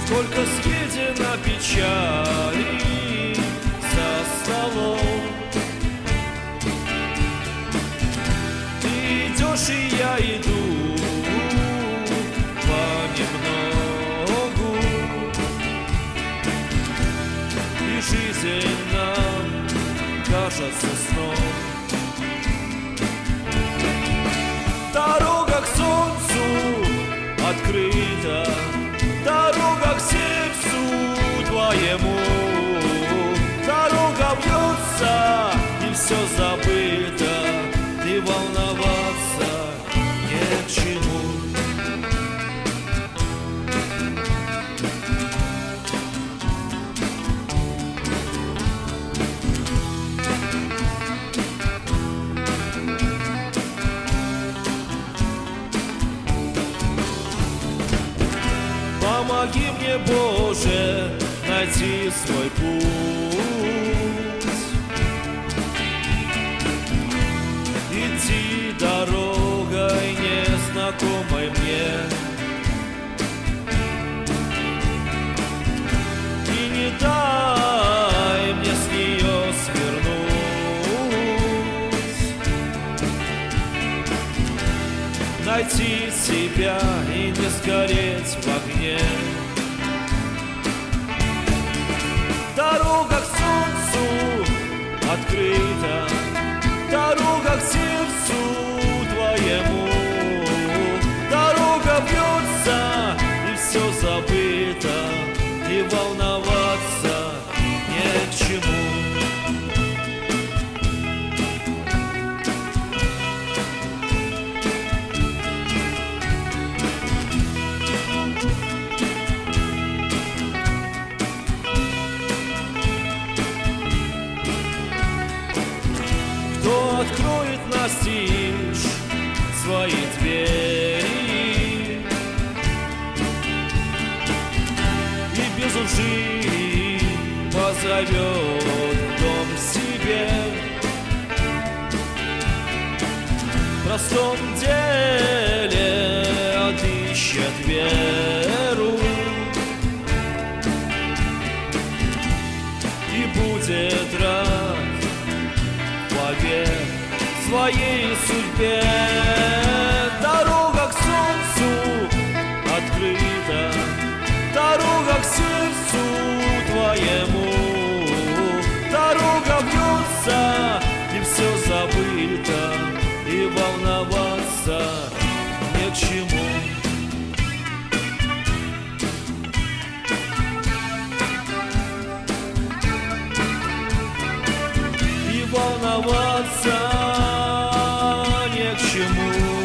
Сколько съедено печали за столом. Ты идешь, и я иду понемногу, и жизнь нам кажется сном. Дорога к солнцу открыта, дорога к сердцу твоему. Дорога бьется, и все забыто, и волноваться не к чему. Помоги мне, Боже, найти свой путь, идти дорогой незнакомой мне, и не дай мне с нее свернуть, найти себя и не сгореть в огне. Дорога к солнцу открыта, дорога к сердцу твоему. Дорога бьется, и все забыто, и волноваться не к чему. Кто откроет настежь свои двери и без лжи позовет в дом себе? В простом деле отыщет веру и будет рад своей судьбе. Дорога к солнцу открыта, дорога к сердцу твоему. Дорога бьется, и все забыто, и волноваться не к чему. Волноваться не к чему.